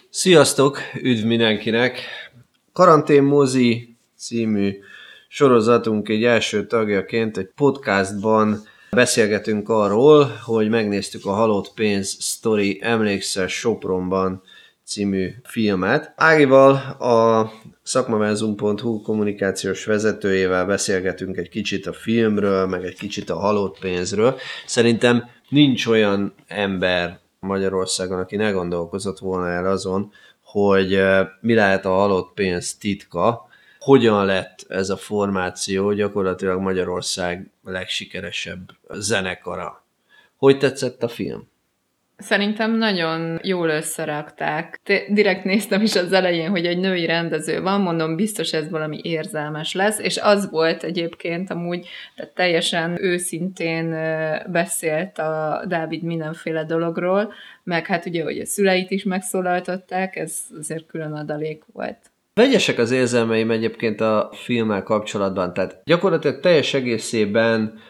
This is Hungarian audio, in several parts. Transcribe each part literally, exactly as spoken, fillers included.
Sziasztok, üdv mindenkinek! Karantén mozi című sorozatunk egy első tagjaként egy podcastban beszélgetünk arról, hogy megnéztük a Halott pénz sztori Emlékszel Sopronban című filmet. Ágival, a szakmavázum pont hu kommunikációs vezetőjével beszélgetünk egy kicsit a filmről, meg egy kicsit a halott pénzről. Szerintem nincs olyan ember Magyarországon, aki ne gondolkozott volna el azon, hogy mi lehet a halott pénz titka, hogyan lett ez a formáció gyakorlatilag Magyarország legsikeresebb zenekara. Hogy tetszett a film? Szerintem nagyon jól összerakták. Direkt néztem is az elején, hogy egy női rendező van, mondom, biztos ez valami érzelmes lesz, és az volt egyébként amúgy, tehát teljesen őszintén beszélt a Dávid mindenféle dologról, meg hát ugye, hogy a szüleit is megszólaltatták, ez azért külön adalék volt. Vegyesek az érzelmeim egyébként a filmmel kapcsolatban, tehát gyakorlatilag teljes egészében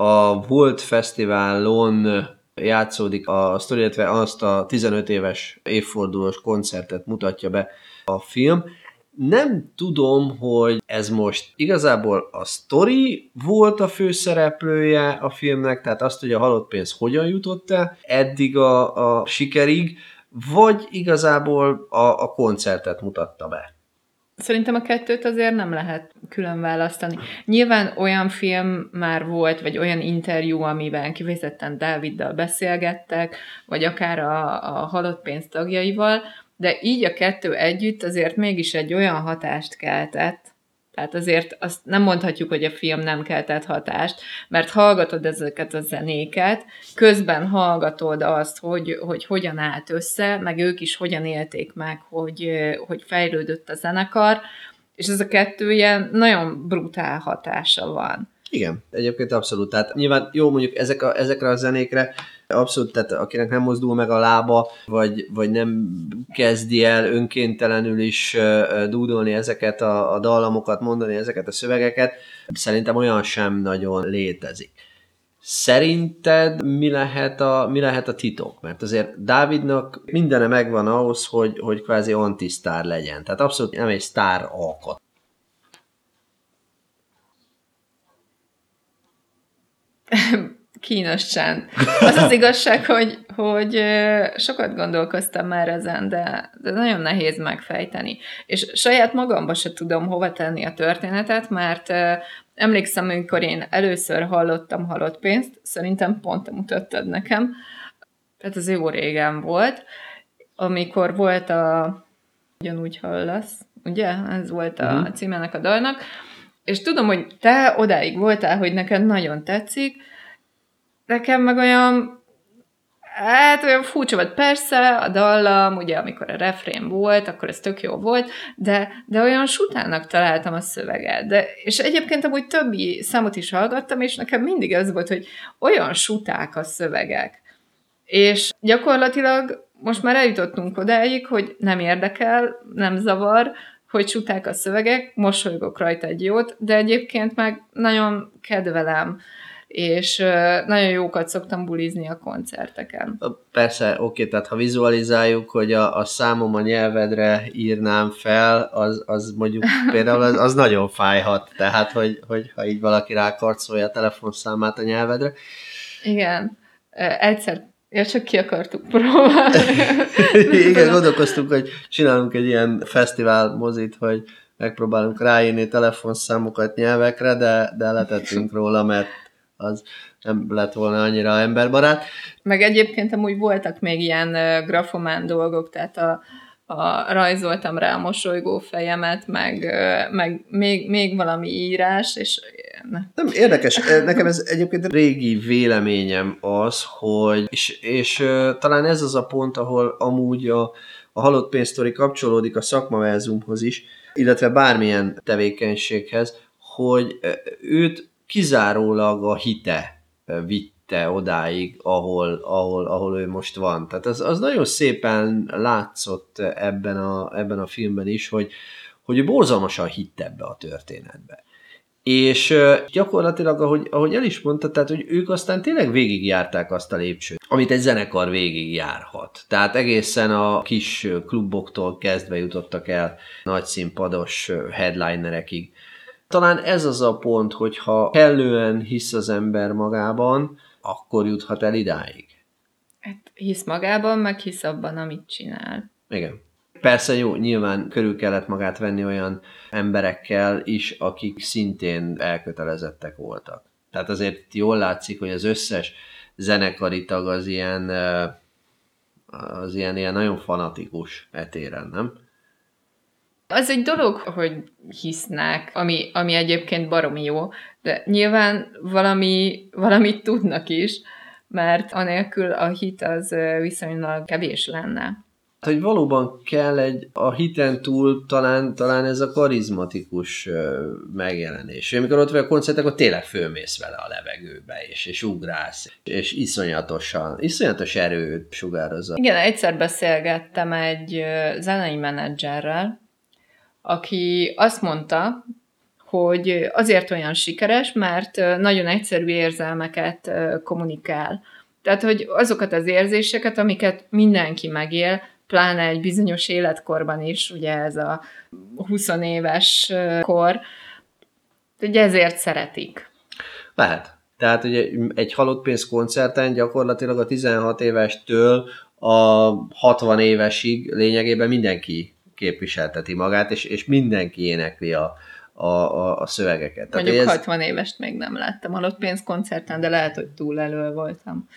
a Volt Fesztiválon játszódik a sztori, illetve azt a tizenöt éves évfordulós koncertet mutatja be a film. Nem tudom, hogy ez most igazából a sztori volt a főszereplője a filmnek, tehát azt, hogy a halott pénz hogyan jutott el eddig a, a sikerig, vagy igazából a, a koncertet mutatta be. Szerintem a kettőt azért nem lehet külön választani. Nyilván olyan film már volt, vagy olyan interjú, amiben kifejezetten Dáviddal beszélgettek, vagy akár a, a halott pénz tagjaival, de így a kettő együtt azért mégis egy olyan hatást keltett, tehát azért azt nem mondhatjuk, hogy a film nem keltett hatást, mert hallgatod ezeket a zenéket, közben hallgatod azt, hogy, hogy hogyan állt össze, meg ők is hogyan élték meg, hogy, hogy fejlődött a zenekar, és ez a kettő ilyen nagyon brutál hatása van. Igen, egyébként abszolút. Tehát nyilván jó, mondjuk ezek a, ezekre a zenékre abszolút, tehát akinek nem mozdul meg a lába, vagy, vagy nem kezdi el önkéntelenül is dúdolni ezeket a, a dallamokat, mondani ezeket a szövegeket, szerintem olyan sem nagyon létezik. Szerinted mi lehet a, mi lehet a titok? Mert azért Dávidnak mindene megvan ahhoz, hogy, hogy kvázi antisztár legyen. Tehát abszolút nem egy sztár alkat. Kínos csend. Az az igazság, hogy, hogy sokat gondolkoztam már ezen, de, de nagyon nehéz megfejteni. És saját magamba se tudom hova tenni a történetet, mert emlékszem, amikor én először hallottam halott pénzt, szerintem pont te mutattad nekem, tehát az jó régen volt, amikor volt a Ugyanúgy hallasz, ugye? Ez volt a uh-huh. címének a dalnak, és tudom, hogy te odáig voltál, hogy neked nagyon tetszik, nekem meg olyan, hát olyan furcsa volt. Persze, a dallam, ugye amikor a refrén volt, akkor ez tök jó volt, de, de olyan sutának találtam a szöveget. De, és egyébként amúgy többi számot is hallgattam, és nekem mindig az volt, hogy olyan suták a szövegek. És gyakorlatilag most már eljutottunk odáig, hogy nem érdekel, nem zavar, hogy suták a szövegek, mosolygok rajta egy jót, de egyébként meg nagyon kedvelem, és nagyon jókat szoktam bulizni a koncerteken. Persze, oké, tehát ha vizualizáljuk, hogy a, a számom a nyelvedre írnám fel, az, az mondjuk például az, az nagyon fájhat, tehát hogy, hogy ha így valaki rákarcolja a telefonszámát a nyelvedre. Igen, egyszer ja, csak ki akartuk próbálni. Igen, gondolkoztunk, hogy csinálunk egy ilyen fesztivál mozit, hogy megpróbálunk ráírni telefonszámokat nyelvekre, de, de letettünk róla, mert az nem lett volna annyira emberbarát. Meg egyébként amúgy voltak még ilyen uh, grafomán dolgok, tehát a, a, rajzoltam rá a mosolygó fejemet, meg, uh, meg még, még valami írás, és nem, érdekes. Nekem ez egyébként régi véleményem az, hogy és, és uh, talán ez az a pont, ahol amúgy a, a halott pénz sztori kapcsolódik a szakmavázumhoz is, illetve bármilyen tevékenységhez, hogy uh, őt kizárólag a hite vitte odáig, ahol, ahol, ahol ő most van. Tehát az, az nagyon szépen látszott ebben a, ebben a filmben is, hogy, hogy ő borzalmasan hitt ebbe a történetbe. És gyakorlatilag, ahogy, ahogy el is mondta, tehát, hogy ők aztán tényleg végigjárták azt a lépcsőt, amit egy zenekar végigjárhat. Tehát egészen a kis kluboktól kezdve jutottak el nagy színpados headlinerekig. Talán ez az a pont, hogyha kellően hisz az ember magában, akkor juthat el idáig. Hát hisz magában, meg hisz abban, amit csinál. Igen. Persze jó, nyilván körül kellett magát venni olyan emberekkel is, akik szintén elkötelezettek voltak. Tehát azért jól látszik, hogy az összes zenekari tag az ilyen, az ilyen, ilyen nagyon fanatikus etéren, nem? Az egy dolog, hogy hisznek, ami, ami egyébként baromi jó, de nyilván valami, valamit tudnak is, mert anélkül a hit az viszonylag kevés lenne. Hogy valóban kell egy, a hiten túl talán, talán ez a karizmatikus megjelenés. Amikor ott vagy a koncertek, akkor tényleg fölmész vele a levegőbe, és, és ugrálsz, és iszonyatosan, iszonyatos erőt sugározza. Igen, egyszer beszélgettem egy zenei menedzserrel, aki azt mondta, hogy azért olyan sikeres, mert nagyon egyszerű érzelmeket kommunikál. Tehát, hogy azokat az érzéseket, amiket mindenki megél, pláne egy bizonyos életkorban is, ugye ez a húsz éves kor, ugye ezért szeretik. Lehet. Tehát ugye egy halott pénz koncerten gyakorlatilag a tizenhat évestől a hatvan évesig lényegében mindenki képviselteti magát, és, és mindenki énekli a, a, a, a szövegeket. Tehát mondjuk ez... hatvan évest még nem láttam halott pénz koncerten, de lehet, hogy túl elő voltam.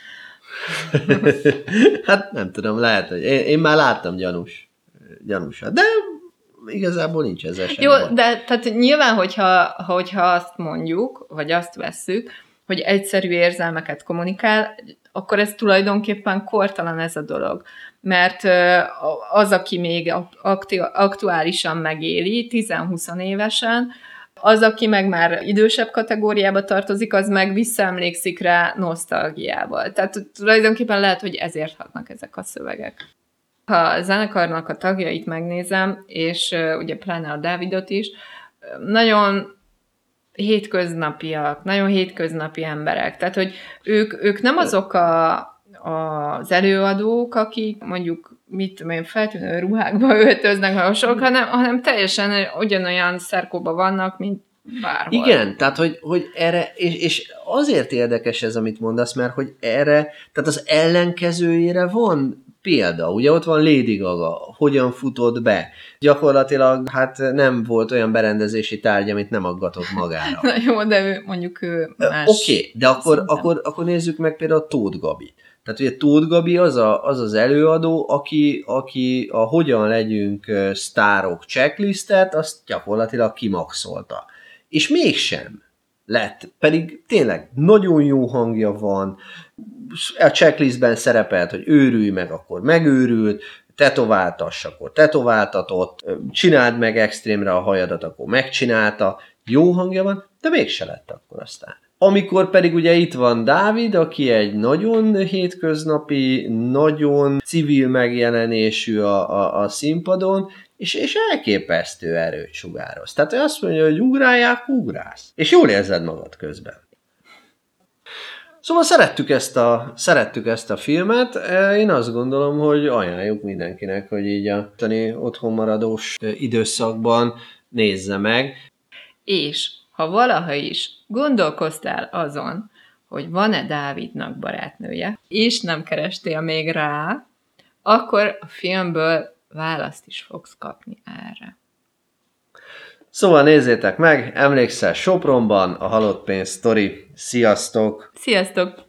Hát nem tudom, lehet, hogy én, én már láttam gyanús, gyanúsat, de igazából nincs ez eset. Jó, de tehát nyilván, hogyha, hogyha azt mondjuk, vagy azt vesszük, hogy egyszerű érzelmeket kommunikál, akkor ez tulajdonképpen kortalan ez a dolog. Mert az, aki még aktuálisan megéli, tíz-húsz évesen, az, aki meg már idősebb kategóriába tartozik, az meg visszaemlékszik rá nosztalgiával. Tehát tulajdonképpen lehet, hogy ezért hatnak ezek a szövegek. Ha a zenekarnak a tagjait megnézem, és ugye pláne a Dávidot is, nagyon hétköznapiak, nagyon hétköznapi emberek. Tehát, hogy ők, ők nem azok a, az előadók, akik mondjuk mit tudom én, feltűnő ruhákba öltöznek, hasonlók, hanem, hanem teljesen ugyanolyan szerkóban vannak, mint bárhol. Igen, tehát hogy, hogy erre, és, és azért érdekes ez, amit mondasz, mert hogy erre, tehát az ellenkezőjére van példa. Ugye ott van Lady Gaga, hogyan futott be. Gyakorlatilag hát nem volt olyan berendezési tárgy, amit nem aggatott magára. Na jó, de ő, mondjuk ő más. Oké, okay, de akkor, akkor, akkor nézzük meg például a Tóth Gabi. Tehát ugye Tóth Gabi az, a, az az előadó, aki, aki a hogyan legyünk sztárok checklistet, azt gyakorlatilag kimaxolta. És mégsem lett, pedig tényleg nagyon jó hangja van, a checklistben szerepelt, hogy őrülj meg, akkor megőrült, tetováltass, akkor tetováltatott, csináld meg extrémre a hajadat, akkor megcsinálta, jó hangja van, de mégse lett akkor aztán. Amikor pedig ugye itt van Dávid, aki egy nagyon hétköznapi, nagyon civil megjelenésű a, a, a színpadon, és, és elképesztő erőt sugároz. Tehát ő azt mondja, hogy ugrálják, ugrálsz. És jól érzed magad közben. Szóval szerettük ezt, a, szerettük ezt a filmet. Én azt gondolom, hogy ajánljuk mindenkinek, hogy így a otthonmaradós időszakban nézze meg. És ha valaha is gondolkoztál azon, hogy van-e Dávidnak barátnője, és nem kerestél még rá, akkor a filmből választ is fogsz kapni erre. Szóval nézzétek meg, emlékszel Sopronban, a Halott pénz sztori. Sziasztok! Sziasztok!